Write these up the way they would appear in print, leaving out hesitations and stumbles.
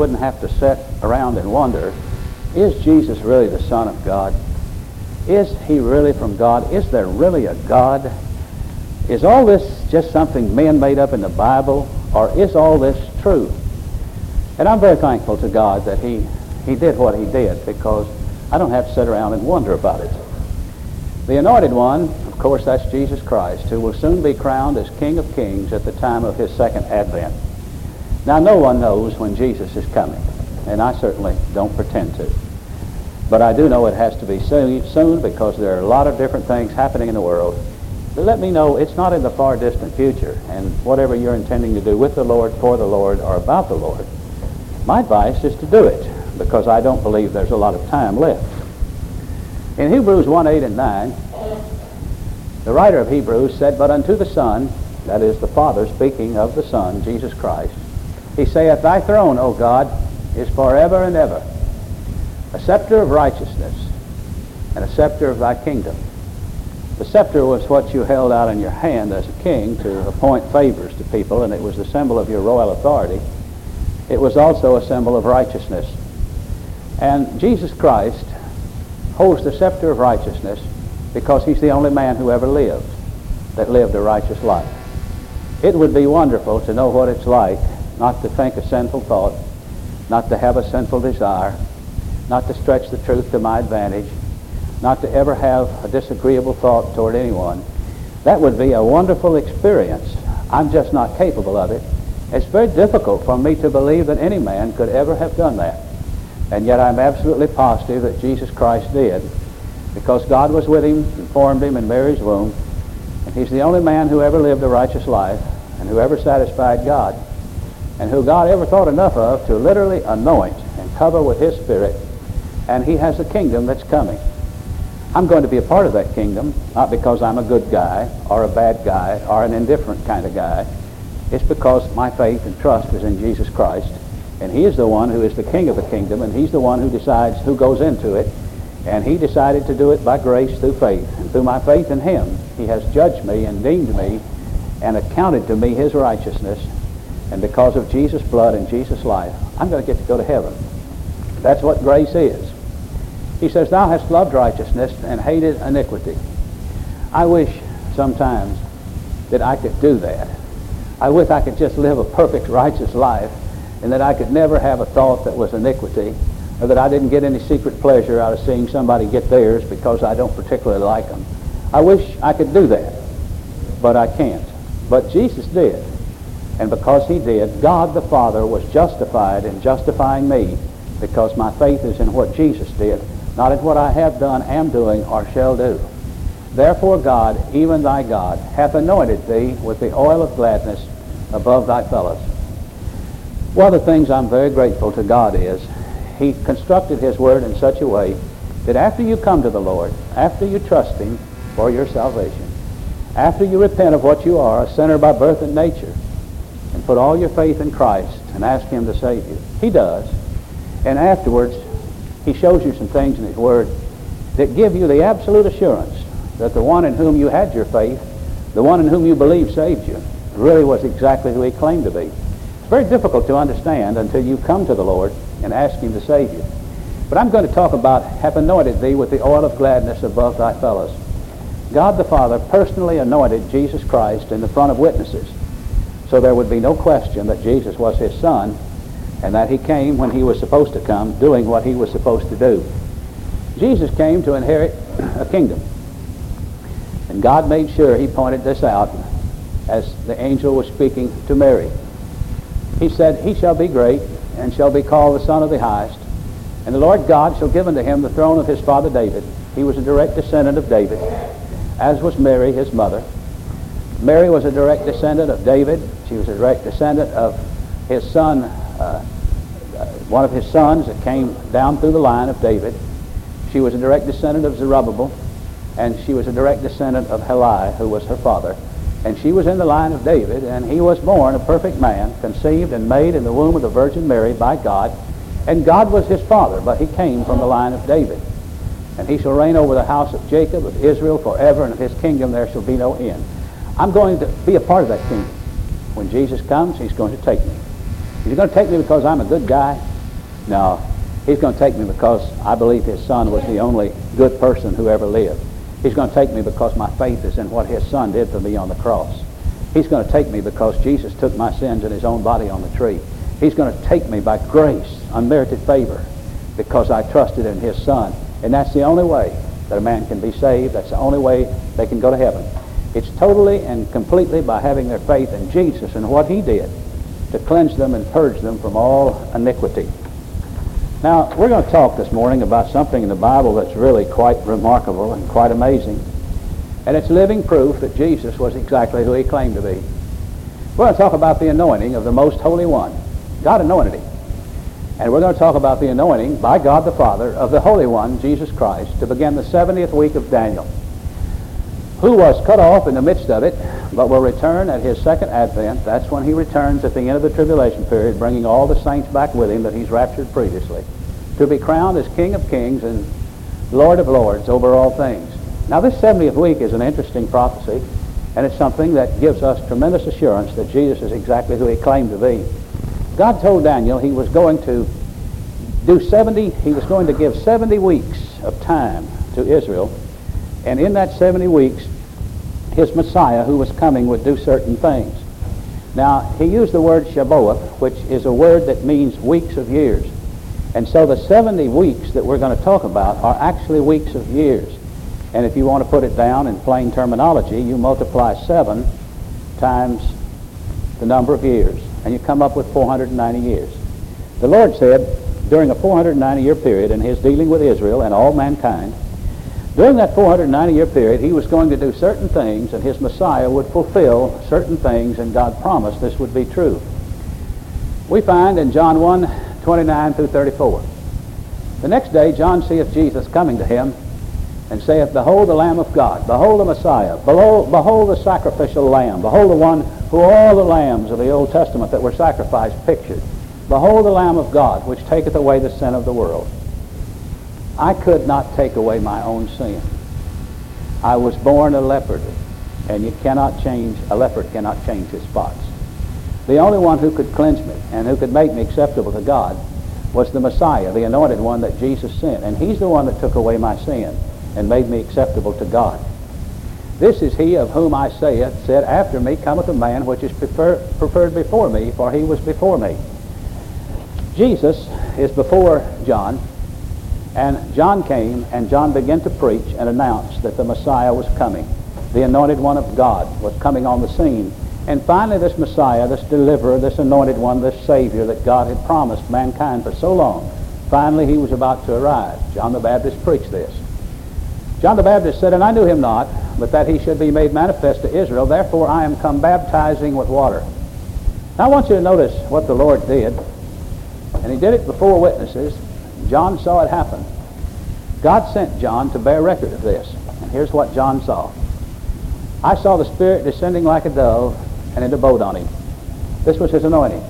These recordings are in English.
wouldn't have to sit around and wonder, is Jesus really the Son of God? Is he really from God? Is there really a God? Is all this just something men made up in the Bible, or is all this true? And I'm very thankful to God that he did what he did, because I don't have to sit around and wonder about it. The Anointed One, of course, that's Jesus Christ, who will soon be crowned as King of Kings at the time of his second advent. Now, no one knows when Jesus is coming, and I certainly don't pretend to. But I do know it has to be soon, because there are a lot of different things happening in the world. But let me know it's not in the far distant future, and whatever you're intending to do with the Lord, for the Lord, or about the Lord, my advice is to do it, because I don't believe there's a lot of time left. In Hebrews 1, 8 and 9, the writer of Hebrews said, "But unto the Son," that is the Father speaking of the Son, Jesus Christ, "He saith, Thy throne, O God, is forever and ever. A scepter of righteousness, and a scepter of thy kingdom." The scepter was what you held out in your hand as a king to appoint favors to people, and it was the symbol of your royal authority. It was also a symbol of righteousness. And Jesus Christ holds the scepter of righteousness because he's the only man who ever lived that lived a righteous life. It would be wonderful to know what it's like not to think a sinful thought, not to have a sinful desire, not to stretch the truth to my advantage, not to ever have a disagreeable thought toward anyone. That would be a wonderful experience. I'm just not capable of it. It's very difficult for me to believe that any man could ever have done that. And yet I'm absolutely positive that Jesus Christ did, because God was with him and formed him in Mary's womb, and he's the only man who ever lived a righteous life and who ever satisfied God, and who God ever thought enough of to literally anoint and cover with his Spirit. And he has a kingdom that's coming. I'm going to be a part of that kingdom, not because I'm a good guy or a bad guy or an indifferent kind of guy. It's because my faith and trust is in Jesus Christ, and he is the one who is the king of the kingdom, and he's the one who decides who goes into it, and he decided to do it by grace through faith. And through my faith in him, he has judged me and deemed me and accounted to me his righteousness, and because of Jesus' blood and Jesus' life, I'm going to get to go to heaven. That's what grace is. He says, "Thou hast loved righteousness and hated iniquity." I wish sometimes that I could do that. I wish I could just live a perfect righteous life, and that I could never have a thought that was iniquity, or that I didn't get any secret pleasure out of seeing somebody get theirs because I don't particularly like them. I wish I could do that, but I can't. But Jesus did, and because he did, God the Father was justified in justifying me, because my faith is in what Jesus did, not in what I have done, am doing, or shall do. Therefore God, even thy God, hath anointed thee with the oil of gladness above thy fellows. One of the things I'm very grateful to God is he constructed his word in such a way that after you come to the Lord, after you trust him for your salvation, after you repent of what you are, a sinner by birth and nature, and put all your faith in Christ and ask him to save you, he does. And afterwards, he shows you some things in his word that give you the absolute assurance that the one in whom you had your faith, the one in whom you believed saved you, really was exactly who he claimed to be. It's very difficult to understand until you come to the Lord and ask him to save you. But I'm going to talk about "hath anointed thee with the oil of gladness above thy fellows." God the Father personally anointed Jesus Christ in the front of witnesses, so there would be no question that Jesus was his Son, and that he came when he was supposed to come, doing what he was supposed to do. Jesus came to inherit a kingdom, and God made sure he pointed this out as the angel was speaking to Mary. He said, "He shall be great, and shall be called the Son of the Highest, and the Lord God shall give unto him the throne of his father David." He was a direct descendant of David, as was Mary, his mother. Mary was a direct descendant of David. She was a direct descendant of his son, one of his sons that came down through the line of David. She was a direct descendant of Zerubbabel, and she was a direct descendant of Heli, who was her father. And she was in the line of David, and he was born a perfect man, conceived and made in the womb of the Virgin Mary by God. And God was his father, but he came from the line of David. And he shall reign over the house of Jacob, of Israel forever, and of his kingdom there shall be no end. I'm going to be a part of that kingdom. When Jesus comes, he's going to take me. He's going to take me because I'm a good guy. No, he's going to take me because I believe his son was the only good person who ever lived. He's going to take me because my faith is in what his son did for me on the cross. He's going to take me because Jesus took my sins in his own body on the tree. He's going to take me by grace, unmerited favor, because I trusted in his son. And that's the only way that a man can be saved. That's the only way they can go to heaven. It's totally and completely by having their faith in Jesus and what he did to cleanse them and purge them from all iniquity. Now, we're going to talk this morning about something in the Bible that's really quite remarkable and quite amazing. And it's living proof that Jesus was exactly who he claimed to be. We're going to talk about the anointing of the Most Holy One. God anointed him. And we're going to talk about the anointing by God the Father of the Holy One, Jesus Christ, to begin the 70th week of Daniel, who was cut off in the midst of it, but will return at his second advent. That's when he returns at the end of the tribulation period, bringing all the saints back with him that he's raptured previously, to be crowned as King of Kings and Lord of Lords over all things. Now, this 70th week is an interesting prophecy, and it's something that gives us tremendous assurance that Jesus is exactly who he claimed to be. God told Daniel he was going to he was going to give 70 weeks of time to Israel, and in that 70 weeks, his Messiah, who was coming, would do certain things. Now, he used the word Shavuot, which is a word that means weeks of years. And so the 70 weeks that we're going to talk about are actually weeks of years. And if you want to put it down in plain terminology, you multiply 7 times the number of years, and you come up with 490 years. The Lord said, during a 490-year period in his dealing with Israel and all mankind, during that 490-year period, he was going to do certain things, and his Messiah would fulfill certain things, and God promised this would be true. We find in John 1:29 through 34. The next day John seeth Jesus coming to him, and saith, Behold the Lamb of God, behold the Messiah, behold the sacrificial lamb, behold the one who all the lambs of the Old Testament that were sacrificed pictured. Behold the Lamb of God, which taketh away the sin of the world. I could not take away my own sin. I was born a leopard, and a leopard cannot change his spots. The only one who could cleanse me and who could make me acceptable to God was the Messiah, the anointed one that Jesus sent, and he's the one that took away my sin and made me acceptable to God. This is he of whom I said, After me cometh a man which is preferred before me, for he was before me. Jesus is before John, and John came, and John began to preach and announce that the Messiah was coming. The anointed one of God was coming on the scene. And finally this Messiah, this deliverer, this anointed one, this Savior that God had promised mankind for so long, finally he was about to arrive. John the Baptist preached this. John the Baptist said, And I knew him not, but that he should be made manifest to Israel. Therefore I am come baptizing with water. Now I want you to notice what the Lord did. And he did it before witnesses. John saw it happen. God sent John to bear record of this. And here's what John saw. I saw the Spirit descending like a dove, and it abode on him. This was his anointing.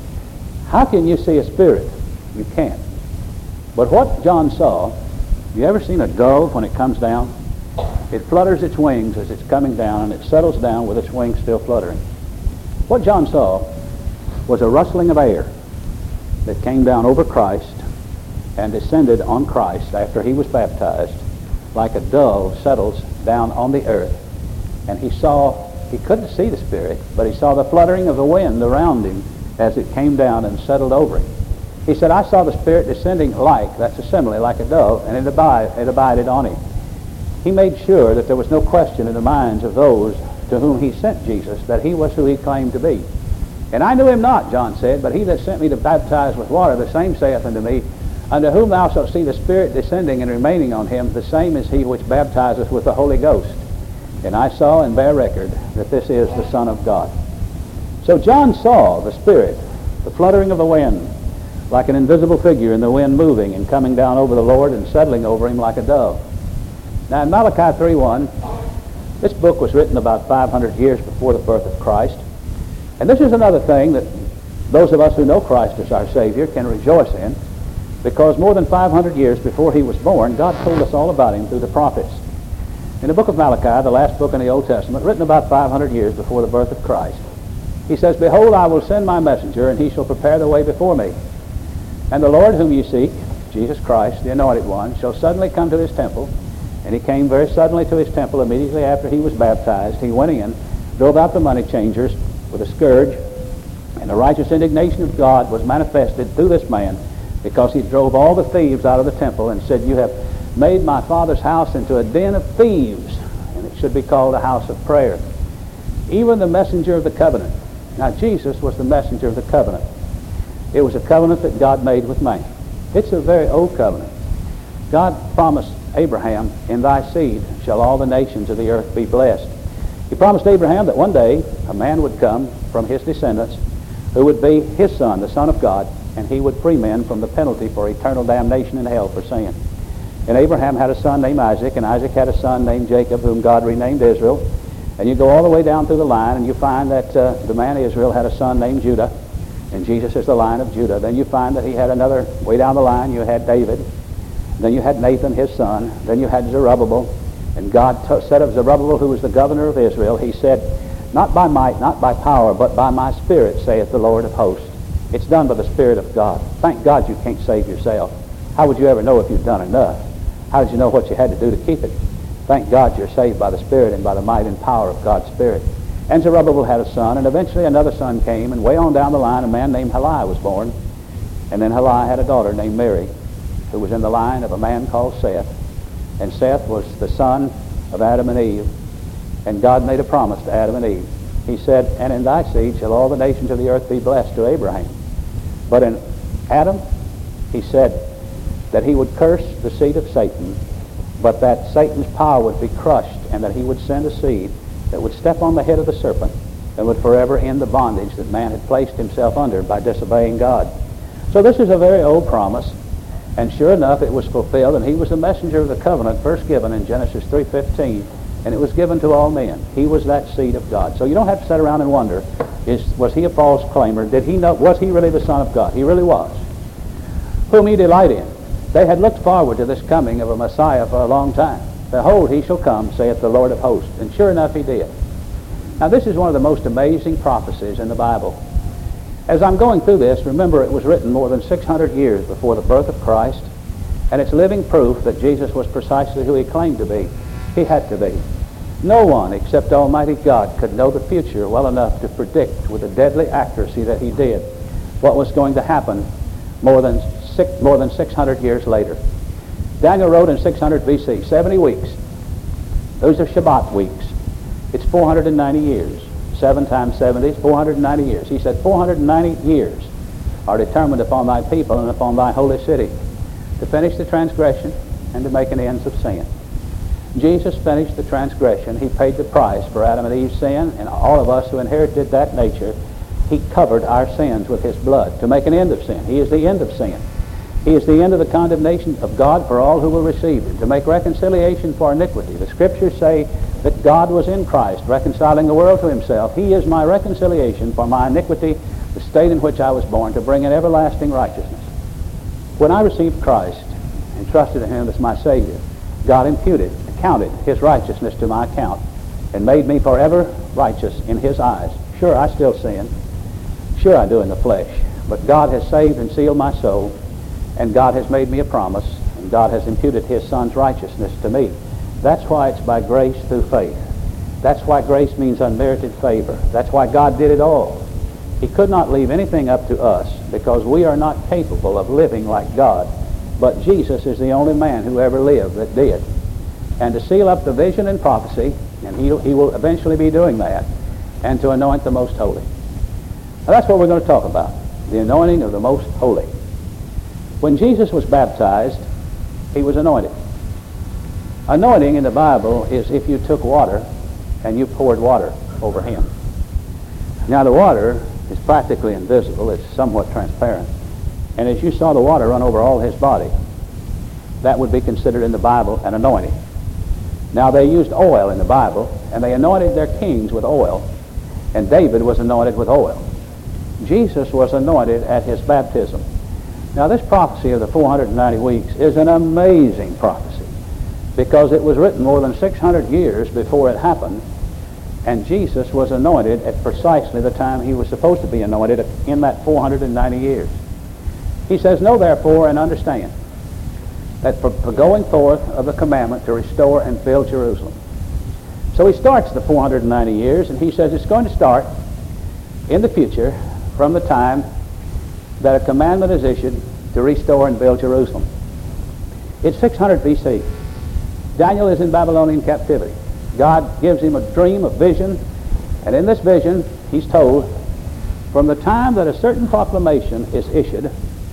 How can you see a spirit? You can't. But what John saw, you ever seen a dove when it comes down? It flutters its wings as it's coming down, and it settles down with its wings still fluttering. What John saw was a rustling of air that came down over Christ and descended on Christ after he was baptized, like a dove settles down on the earth. And he couldn't see the Spirit, but he saw the fluttering of the wind around him as it came down and settled over him. He said, I saw the Spirit descending that's a simile, like a dove, and it abided on him. He made sure that there was no question in the minds of those to whom he sent Jesus that he was who he claimed to be. And I knew him not, John said, but he that sent me to baptize with water, the same saith unto me, Unto whom thou shalt see the Spirit descending and remaining on him, the same is he which baptizeth with the Holy Ghost. And I saw and bear record that this is the Son of God. So John saw the Spirit, the fluttering of the wind, like an invisible figure in the wind moving and coming down over the Lord and settling over him like a dove. Now in Malachi 3:1, this book was written about 500 years before the birth of Christ. And this is another thing that those of us who know Christ as our Savior can rejoice in, because more than 500 years before he was born, God told us all about him through the prophets. In the book of Malachi, the last book in the Old Testament, written about 500 years before the birth of Christ, he says, Behold, I will send my messenger, and he shall prepare the way before me. And the Lord whom you seek, Jesus Christ, the Anointed One, shall suddenly come to his temple. And he came very suddenly to his temple immediately after he was baptized. He went in, drove out the money changers with a scourge, and the righteous indignation of God was manifested through this man, because he drove all the thieves out of the temple and said, you have made my Father's house into a den of thieves, and it should be called a house of prayer. Even the messenger of the covenant. Now, Jesus was the messenger of the covenant. It was a covenant that God made with man. It's a very old covenant. God promised Abraham, in thy seed shall all the nations of the earth be blessed. He promised Abraham that one day a man would come from his descendants who would be his son, the Son of God, and he would free men from the penalty for eternal damnation in hell for sin. And Abraham had a son named Isaac, and Isaac had a son named Jacob, whom God renamed Israel. And you go all the way down through the line, and you find that the man Israel had a son named Judah, and Jesus is the line of Judah. Then you find that he had another, way down the line, you had David. Then you had Nathan, his son. Then you had Zerubbabel. And God said of Zerubbabel, who was the governor of Israel, he said, not by might, not by power, but by my Spirit, saith the Lord of hosts. It's done by the Spirit of God. Thank God you can't save yourself. How would you ever know if you've done enough? How did you know what you had to do to keep it? Thank God you're saved by the Spirit and by the might and power of God's Spirit. And Zerubbabel had a son, and eventually another son came, and way on down the line, a man named Heli was born. And then Heli had a daughter named Mary, who was in the line of a man called Seth. And Seth was the son of Adam and Eve. And God made a promise to Adam and Eve. He said, and in thy seed shall all the nations of the earth be blessed, to Abraham. But in Adam, he said that he would curse the seed of Satan, but that Satan's power would be crushed, and that he would send a seed that would step on the head of the serpent and would forever end the bondage that man had placed himself under by disobeying God. So this is a very old promise, and sure enough it was fulfilled, and he was the messenger of the covenant first given in Genesis 3:15, and it was given to all men. He was that seed of God. So you don't have to sit around and wonder, was he a false claimer? Did he know? Was he really the Son of God? He really was. Whom he delight in. They had looked forward to this coming of a Messiah for a long time. Behold, he shall come, saith the Lord of hosts. And sure enough, he did. Now, this is one of the most amazing prophecies in the Bible. As I'm going through this, remember it was written more than 600 years before the birth of Christ, and it's living proof that Jesus was precisely who he claimed to be. He had to be. No one except Almighty God could know the future well enough to predict with a deadly accuracy that he did what was going to happen more than 600 years later. Daniel wrote in 600 BC, 70 weeks. Those are Shabbat weeks. It's 490 years. 7 times 70 is 490 years. He said 490 years are determined upon thy people and upon thy holy city to finish the transgression and to make an end of sin. Jesus finished the transgression. He paid the price for Adam and Eve's sin, and all of us who inherited that nature, he covered our sins with his blood to make an end of sin. He is the end of sin. He is the end of the condemnation of God for all who will receive him, to make reconciliation for iniquity. The Scriptures say that God was in Christ, reconciling the world to himself. He is my reconciliation for my iniquity, the state in which I was born, to bring an everlasting righteousness. When I received Christ and trusted in him as my Savior, God accounted his righteousness to my account, and made me forever righteous in his eyes. Sure, I still sin. Sure, I do in the flesh. But God has saved and sealed my soul, and God has made me a promise, and God has imputed his Son's righteousness to me. That's why it's by grace through faith. That's why grace means unmerited favor. That's why God did it all. He could not leave anything up to us, because we are not capable of living like God. But Jesus is the only man who ever lived that did. And to seal up the vision and prophecy, and he will eventually be doing that, and to anoint the most holy. Now that's what we're going to talk about, the anointing of the most holy. When Jesus was baptized, he was anointed. Anointing in the Bible is if you took water and you poured water over him. Now the water is practically invisible. It's somewhat transparent. And as you saw the water run over all his body, that would be considered in the Bible an anointing. Now they used oil in the Bible, and they anointed their kings with oil, and David was anointed with oil. Jesus was anointed at his baptism. Now this prophecy of the 490 weeks is an amazing prophecy, because it was written more than 600 years before it happened, and Jesus was anointed at precisely the time he was supposed to be anointed in that 490 years. He says, know therefore and understand that for going forth of the commandment to restore and build Jerusalem. So he starts the 490 years, and he says it's going to start in the future from the time that a commandment is issued to restore and build Jerusalem. It's 600 B.C. Daniel is in Babylonian captivity. God gives him a dream, a vision, and in this vision he's told from the time that a certain proclamation is issued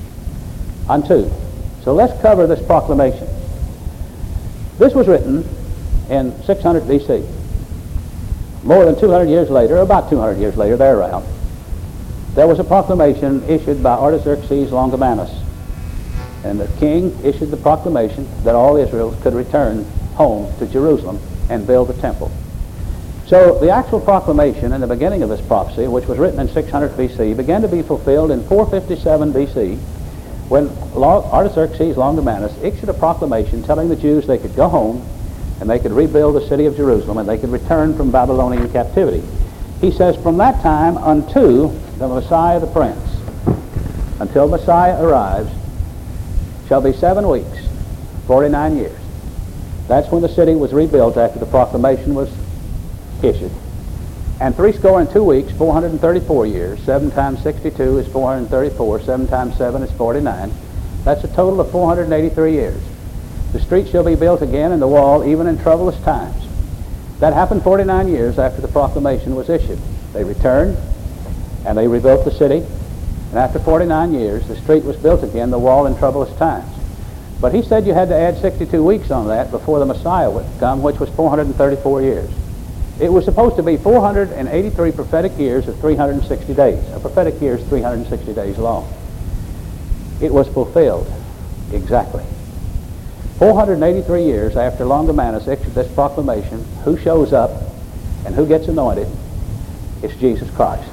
unto. So let's cover this proclamation. This was written in 600 B.C. More than 200 years later, about 200 years later, therearound, there was a proclamation issued by Artaxerxes Longimanus. And the king issued the proclamation that all Israel could return home to Jerusalem and build the temple. So the actual proclamation in the beginning of this prophecy, which was written in 600 B.C., began to be fulfilled in 457 B.C., when Artaxerxes Longimanus issued a proclamation telling the Jews they could go home and they could rebuild the city of Jerusalem and they could return from Babylonian captivity. He says, from that time unto the Messiah the Prince, until Messiah arrives, shall be 7 weeks, 49 years. That's when the city was rebuilt after the proclamation was issued. And 62 weeks, 434 years. 7 times 62 is 434. 7 times 7 is 49. That's a total of 483 years. The street shall be built again and the wall even in troublous times. That happened 49 years after the proclamation was issued. They returned and they rebuilt the city. And after 49 years, the street was built again, the wall in troublous times. But he said you had to add 62 weeks on that before the Messiah would come, which was 434 years. It was supposed to be 483 prophetic years of 360 days. A prophetic year is 360 days long. It was fulfilled exactly. 483 years after Longimanus issued this proclamation, who shows up and who gets anointed? It's Jesus Christ.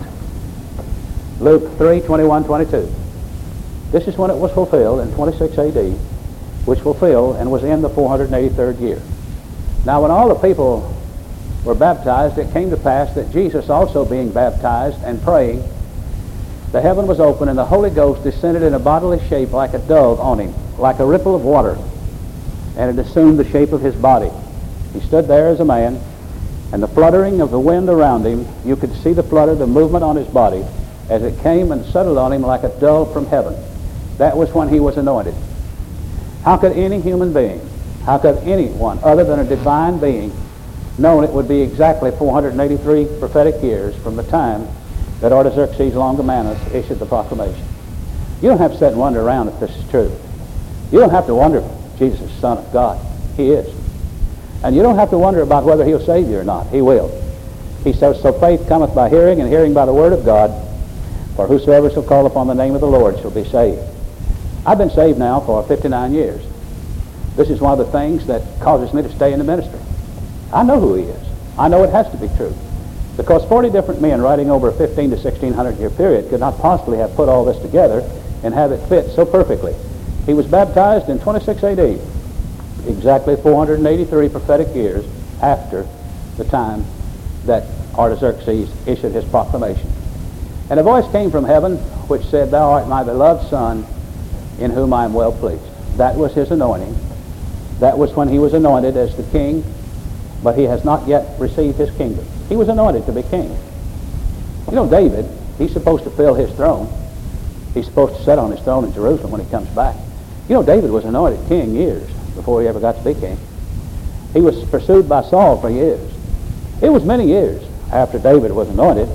Luke 3:21-22. This is when it was fulfilled in 26 A.D., which fulfilled and was in the 483rd year. Now when all the people were baptized, it came to pass that Jesus also being baptized and praying, the heaven was open and the Holy Ghost descended in a bodily shape like a dove on him, like a ripple of water, and it assumed the shape of his body. He stood there as a man, and the fluttering of the wind around him, you could see the flutter, the movement on his body, as it came and settled on him like a dove from heaven. That was when he was anointed. How could any human being, how could anyone other than a divine being known it would be exactly 483 prophetic years from the time that Artaxerxes Longimanus issued the proclamation? You don't have to sit and wonder around if this is true. You don't have to wonder if Jesus is the Son of God. He is. And you don't have to wonder about whether he'll save you or not. He will. He says, so faith cometh by hearing, and hearing by the word of God. For whosoever shall call upon the name of the Lord shall be saved. I've been saved now for 59 years. This is one of the things that causes me to stay in the ministry. I know who he is. I know it has to be true. Because 40 different men writing over a 15 to 1600 year period could not possibly have put all this together and have it fit so perfectly. He was baptized in 26 A.D., exactly 483 prophetic years after the time that Artaxerxes issued his proclamation. And a voice came from heaven which said, Thou art my beloved Son, in whom I am well pleased. That was his anointing. That was when he was anointed as the king, but he has not yet received his kingdom. He was anointed to be king. You know, David, he's supposed to fill his throne. He's supposed to sit on his throne in Jerusalem when he comes back. You know, David was anointed king years before he ever got to be king. He was pursued by Saul for years. It was many years after David was anointed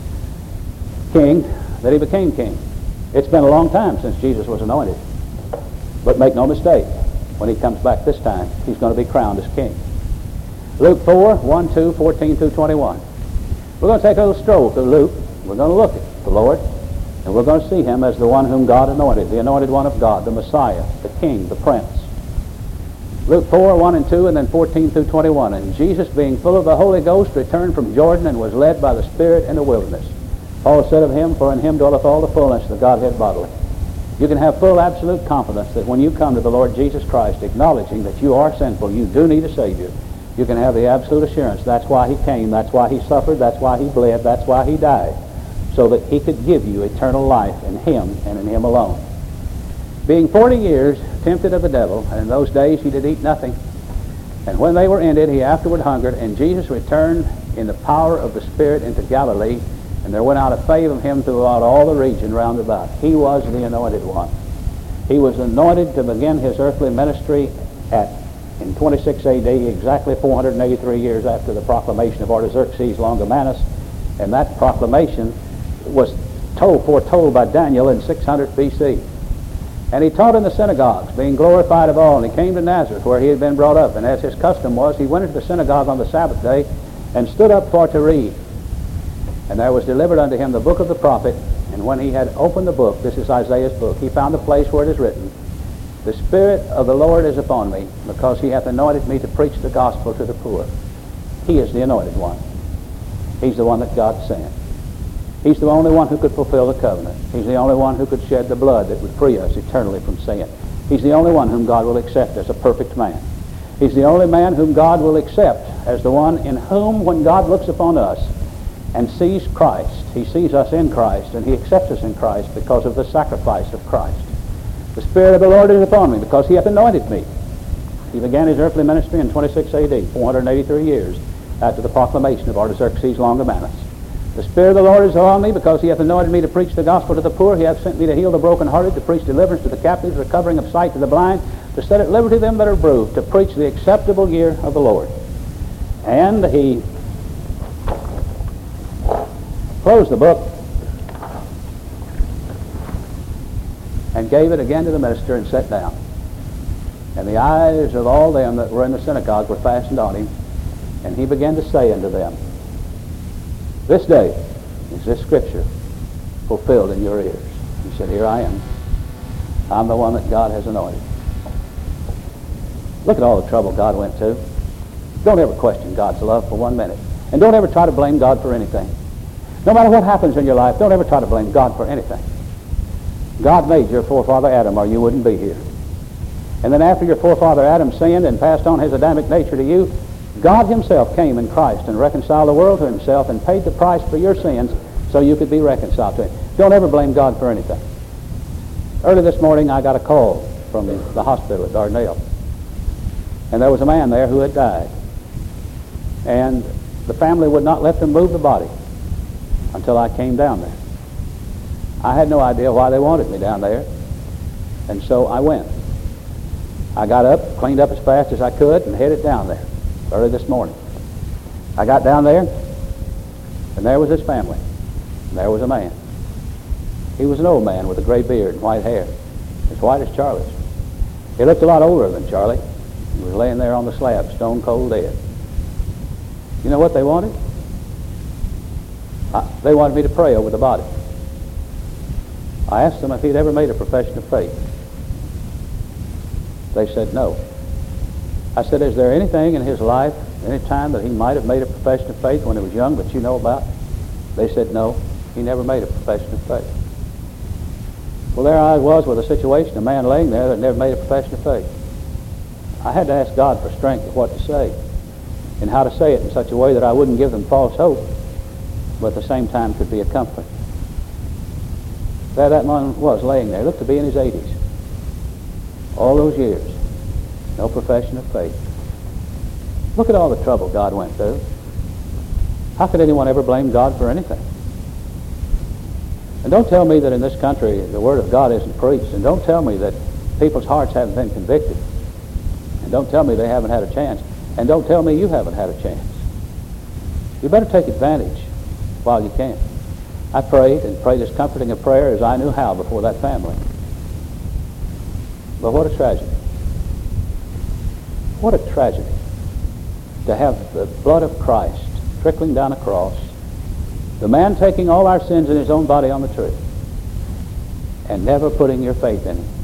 king that he became king. It's been a long time since Jesus was anointed. But make no mistake, when he comes back this time, he's going to be crowned as king. Luke 4, 1, 2, 14 through 21. We're going to take a little stroll through Luke. We're going to look at the Lord, and we're going to see him as the one whom God anointed, the anointed one of God, the Messiah, the King, the Prince. Luke 4, 1 and 2, and then 14 through 21. And Jesus, being full of the Holy Ghost, returned from Jordan and was led by the Spirit in the wilderness. Paul said of him, For in him dwelleth all the fullness of the Godhead bodily. You can have full absolute confidence that when you come to the Lord Jesus Christ, acknowledging that you are sinful, you do need a Savior, you can have the absolute assurance that's why he came, that's why he suffered, that's why he bled, that's why he died, so that he could give you eternal life in him and in him alone. being 40 years tempted of the devil, and in those days he did eat nothing. And when they were ended, he afterward hungered, and Jesus returned in the power of the Spirit into Galilee, and there went out a fame of him throughout all the region round about. He was the anointed one. He was anointed to begin his earthly ministry in 26 A.D., exactly 483 years after the proclamation of Artaxerxes Longomanus, and that proclamation was foretold by Daniel in 600 B.C. And he taught in the synagogues, being glorified of all, and he came to Nazareth, where he had been brought up, and as his custom was, he went into the synagogue on the Sabbath day, and stood up for to read. And there was delivered unto him the book of the prophet, and when he had opened the book, this is Isaiah's book, he found a place where it is written, The Spirit of the Lord is upon me, because he hath anointed me to preach the gospel to the poor. He is the anointed one. He's the one that God sent. He's the only one who could fulfill the covenant. He's the only one who could shed the blood that would free us eternally from sin. He's the only one whom God will accept as a perfect man. He's the only man whom God will accept as the one in whom, when God looks upon us and sees Christ, he sees us in Christ, and he accepts us in Christ because of the sacrifice of Christ. The Spirit of the Lord is upon me, because he hath anointed me. He began his earthly ministry in 26 A.D., 483 years after the proclamation of Artaxerxes Longomanus. The Spirit of the Lord is upon me, because he hath anointed me to preach the gospel to the poor. He hath sent me to heal the brokenhearted, to preach deliverance to the captives, recovering of sight to the blind, to set at liberty them that are bruised, to preach the acceptable year of the Lord. And he closed the book and gave it again to the minister and sat down. And the eyes of all them that were in the synagogue were fastened on him, and he began to say unto them, This day is this scripture fulfilled in your ears. He said, Here I am. I'm the one that God has anointed. Look at all the trouble God went to. Don't ever question God's love for 1 minute. And don't ever try to blame God for anything. No matter what happens in your life, don't ever try to blame God for anything. God made your forefather Adam, or you wouldn't be here. And then after your forefather Adam sinned and passed on his Adamic nature to you, God himself came in Christ and reconciled the world to himself and paid the price for your sins so you could be reconciled to him. Don't ever blame God for anything. Early this morning I got a call from the hospital at Dardanelle. And there was a man there who had died. And the family would not let them move the body until I came down there. I had no idea why they wanted me down there. And so I went. I got up, cleaned up as fast as I could, and headed down there early this morning. I got down there, and there was his family. And there was a man. He was an old man with a gray beard and white hair, as white as Charlie's. He looked a lot older than Charlie. He was laying there on the slab, stone cold dead. You know what they wanted? They wanted me to pray over the body. I asked them if he'd ever made a profession of faith. They said no. I said, is there anything in his life, any time that he might have made a profession of faith when he was young that you know about? They said no. He never made a profession of faith. Well, there I was with a situation, a man laying there that never made a profession of faith. I had to ask God for strength of what to say and how to say it in such a way that I wouldn't give them false hope, but at the same time could be a comfort. There that man was laying there, looked to be in his 80s. All those years, no profession of faith. Look at all the trouble God went through. How could anyone ever blame God for anything? And don't tell me that in this country the Word of God isn't preached. And don't tell me that people's hearts haven't been convicted. And don't tell me they haven't had a chance. And don't tell me you haven't had a chance. You better take advantage while you can. I prayed and prayed as comforting a prayer as I knew how before that family. But what a tragedy. What a tragedy to have the blood of Christ trickling down a cross, the man taking all our sins in his own body on the tree, and never putting your faith in him.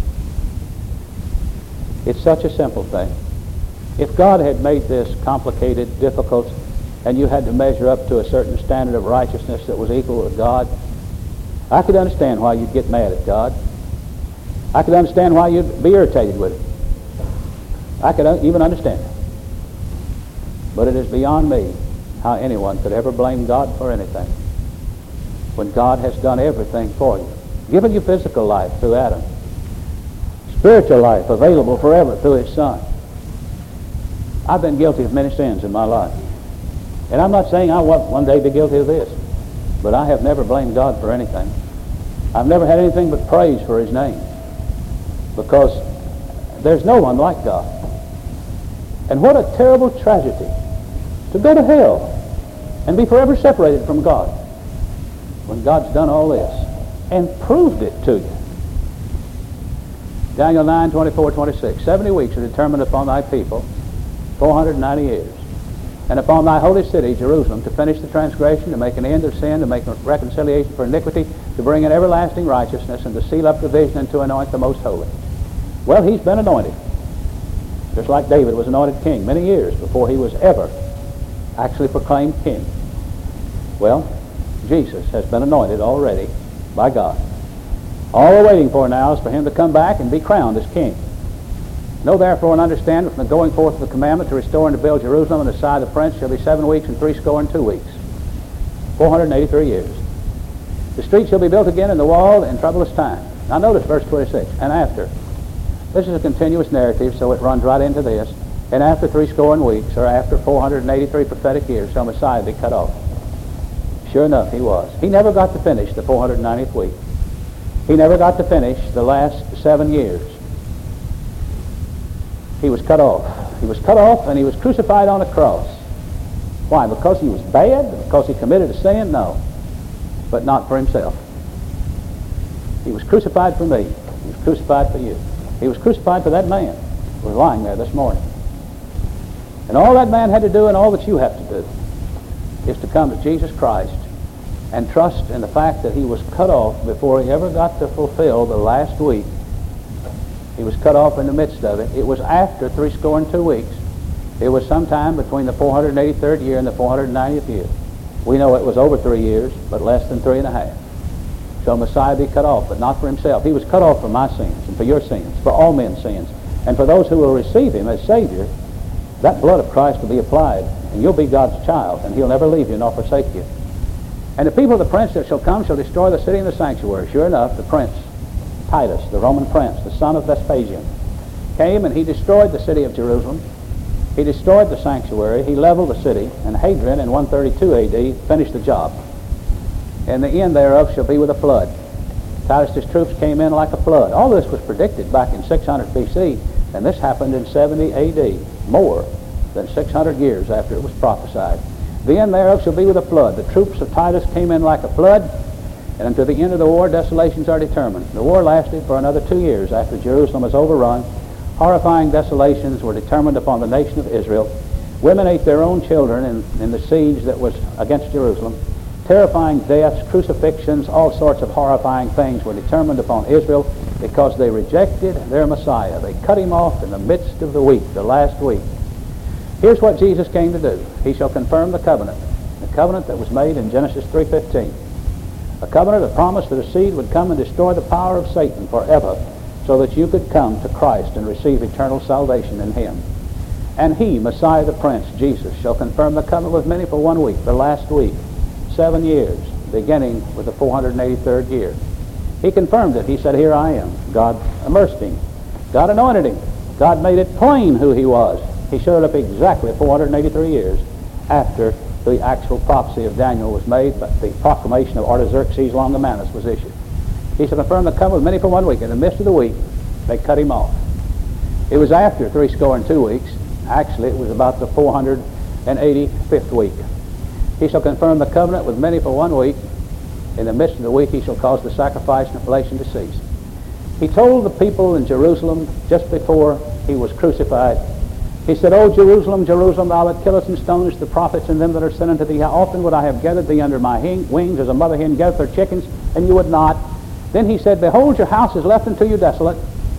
It's such a simple thing. If God had made this complicated, difficult, and you had to measure up to a certain standard of righteousness that was equal to God, I could understand why you'd get mad at God. I could understand why you'd be irritated with it. I could even understand it. But it is beyond me how anyone could ever blame God for anything when God has done everything for you, given you physical life through Adam, spiritual life available forever through His Son. I've been guilty of many sins in my life. And I'm not saying I won't one day be guilty of this, but I have never blamed God for anything. I've never had anything but praise for His name, because there's no one like God. And what a terrible tragedy to go to hell and be forever separated from God when God's done all this and proved it to you. Daniel 9:24-26. 70 weeks are determined upon thy people, 490 years. And upon thy holy city, Jerusalem, to finish the transgression, to make an end of sin, to make reconciliation for iniquity, to bring in everlasting righteousness, and to seal up the vision, and to anoint the most holy. Well, He's been anointed, just like David was anointed king many years before he was ever actually proclaimed king. Well, Jesus has been anointed already by God. All we're waiting for now is for Him to come back and be crowned as king. Know therefore and understand that from the going forth of the commandment to restore and to build Jerusalem and to side the prince shall be 7 weeks and 62 weeks. 483 years. The street shall be built again in the wall in troublous time. Now notice verse 26. And after. This is a continuous narrative, so it runs right into this. And after 60 weeks, or after 483 prophetic years, shall Messiah be cut off. Sure enough, He was. He never got to finish the 490th week. He never got to finish the last 7 years. He was cut off. He was cut off and He was crucified on a cross. Why? Because He was bad? Because He committed a sin? No. But not for Himself. He was crucified for me. He was crucified for you. He was crucified for that man who was lying there this morning. And all that man had to do and all that you have to do is to come to Jesus Christ and trust in the fact that He was cut off before He ever got to fulfill the last week. He was cut off in the midst of it. It was after 62 weeks. It was sometime between the 483rd year and the 490th year. We know it was over 3 years, but less than 3.5. Shall Messiah be cut off, but not for Himself. He was cut off for my sins and for your sins, for all men's sins. And for those who will receive Him as Savior, that blood of Christ will be applied, and you'll be God's child, and He'll never leave you nor forsake you. And the people of the prince that shall come shall destroy the city and the sanctuary. Sure enough, the prince, Titus, the Roman prince, the son of Vespasian, came and he destroyed the city of Jerusalem. He destroyed the sanctuary. He leveled the city. And Hadrian in 132 A.D. finished the job. And the end thereof shall be with a flood. Titus' troops came in like a flood. All this was predicted back in 600 B.C. And this happened in 70 A.D., more than 600 years after it was prophesied. The end thereof shall be with a flood. The troops of Titus came in like a flood. And until the end of the war, desolations are determined. The war lasted for another 2 years after Jerusalem was overrun. Horrifying desolations were determined upon the nation of Israel. Women ate their own children in the siege that was against Jerusalem. Terrifying deaths, crucifixions, all sorts of horrifying things were determined upon Israel because they rejected their Messiah. They cut Him off in the midst of the week, the last week. Here's what Jesus came to do. He shall confirm the covenant that was made in Genesis 3:15. A covenant that promised that a seed would come and destroy the power of Satan forever so that you could come to Christ and receive eternal salvation in Him. And He, Messiah the Prince, Jesus, shall confirm the covenant with many for 1 week, the last week, 7 years, beginning with the 483rd year. He confirmed it. He said, here I am. God immersed Him. God anointed Him. God made it plain who He was. He showed up exactly 483 years after the actual prophecy of Daniel was made, but the proclamation of Artaxerxes Longomanus was issued. He shall confirm the covenant with many for 1 week. In the midst of the week, they cut Him off. It was after 62 weeks. Actually, it was about the 485th week. He shall confirm the covenant with many for 1 week. In the midst of the week, He shall cause the sacrifice and oblation to cease. He told the people in Jerusalem just before He was crucified, He said, O Jerusalem, Jerusalem, thou that killest and stonest the prophets and them that are sent unto thee, how often would I have gathered thee under my wings as a mother hen gathereth her chickens, and you would not. Then He said, behold, your house is left unto you desolate.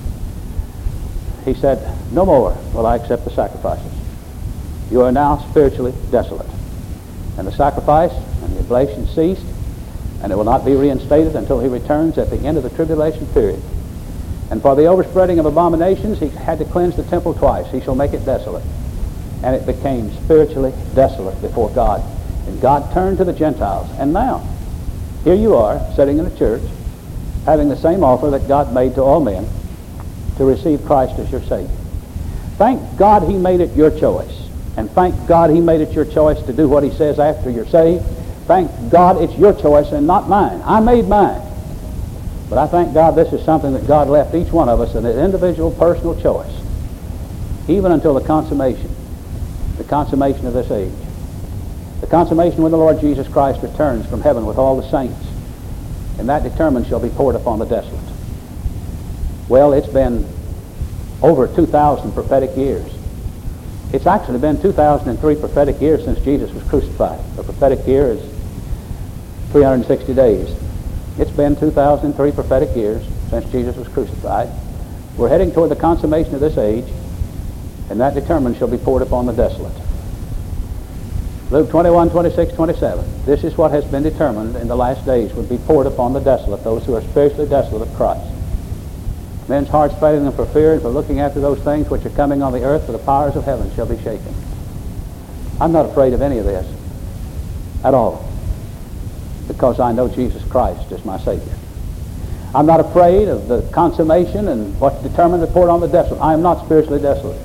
He said, no more will I accept the sacrifices. You are now spiritually desolate. And the sacrifice and the oblation ceased, and it will not be reinstated until He returns at the end of the tribulation period. And for the overspreading of abominations, He had to cleanse the temple twice. He shall make it desolate. And it became spiritually desolate before God. And God turned to the Gentiles. And now, here you are, sitting in a church, having the same offer that God made to all men. to receive Christ as your Savior. Thank God He made it your choice. And thank God He made it your choice to do what He says after you're saved. Thank God it's your choice and not mine. I made mine. But I thank God this is something that God left each one of us an individual personal choice, even until the consummation of this age. The consummation when the Lord Jesus Christ returns from heaven with all the saints, and that determined shall be poured upon the desolate. Well, it's been over 2,000 prophetic years. It's actually been 2,003 prophetic years since Jesus was crucified. A prophetic year is 360 days. It's been 2,003 prophetic years since Jesus was crucified. We're heading toward the consummation of this age, and that determined shall be poured upon the desolate. Luke 21, 26, 27. This is what has been determined in the last days would be poured upon the desolate, those who are spiritually desolate of Christ. Men's hearts failing them for fear and for looking after those things which are coming on the earth, for the powers of heaven shall be shaken. I'm not afraid of any of this at all, because I know Jesus Christ is my Savior. I'm not afraid of the consummation and what's determined to pour on the desolate. I am not spiritually desolate.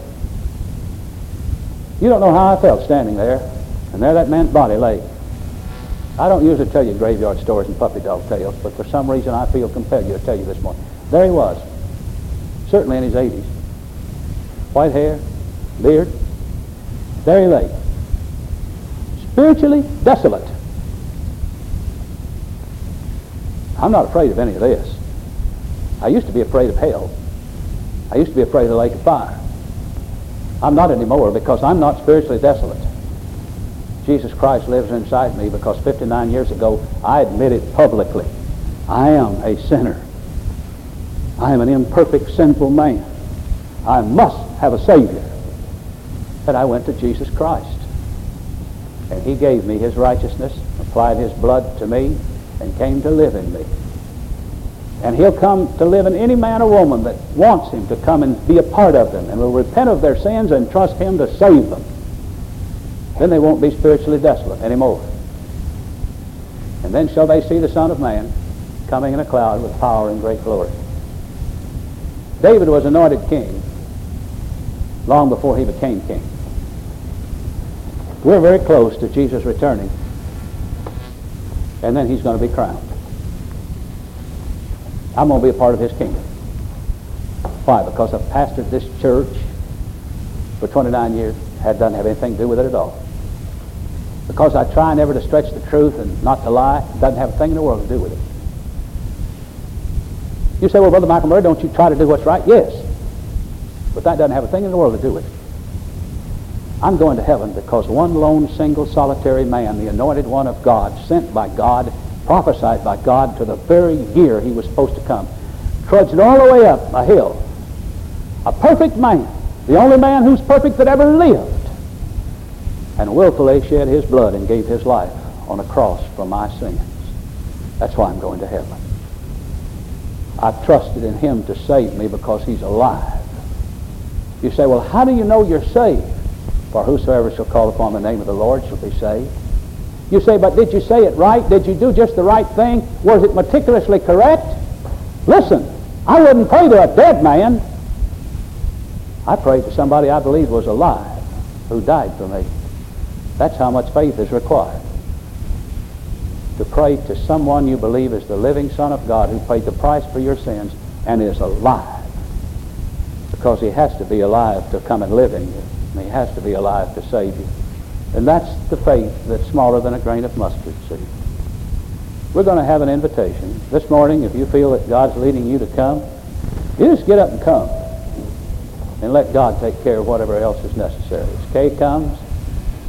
You don't know how I felt standing there, and there that man's body lay. I don't usually tell you graveyard stories and puppy dog tales, but for some reason I feel compelled to tell you this morning. There he was, certainly in his 80s. White hair, beard. There he lay, spiritually desolate. I'm not afraid of any of this. I used to be afraid of hell. I used to be afraid of the lake of fire. I'm not anymore, because I'm not spiritually desolate. Jesus Christ lives inside me, because 59 years ago I admitted publicly, I am a sinner. I am an imperfect, sinful man. I must have a Savior. But I went to Jesus Christ, and He gave me His righteousness, applied His blood to me, and came to live in me. And He'll come to live in any man or woman that wants Him to come and be a part of them, and will repent of their sins and trust Him to save them. Then they won't be spiritually desolate anymore. And then shall they see the Son of Man coming in a cloud with power and great glory. David was anointed king long before he became king. We're very close to Jesus returning, and then He's going to be crowned. I'm going to be a part of His kingdom. Why? Because I've pastored this church for 29 years. Doesn't have anything to do with it at all. Because I try never to stretch the truth and not to lie. Doesn't have a thing in the world to do with it. You say, well, Brother Michael Murray, don't you try to do what's right? Yes. But that doesn't have a thing in the world to do with it. I'm going to heaven because one lone, single, solitary man, the anointed one of God, sent by God, prophesied by God to the very year he was supposed to come, trudged all the way up a hill. A perfect man, the only man who's perfect that ever lived, and willfully shed his blood and gave his life on a cross for my sins. That's why I'm going to heaven. I've trusted in Him to save me because He's alive. You say, well, how do you know you're saved? For whosoever shall call upon the name of the Lord shall be saved. You say, but did you say it right? Did you do just the right thing? Was it meticulously correct? Listen, I wouldn't pray to a dead man. I prayed to somebody I believed was alive, who died for me. That's how much faith is required. To pray to someone you believe is the living Son of God who paid the price for your sins and is alive. Because He has to be alive to come and live in you. And He has to be alive to save you. And that's the faith that's smaller than a grain of mustard seed. We're going to have an invitation. This morning, if you feel that God's leading you to come, you just get up and come. And let God take care of whatever else is necessary. As Kay comes,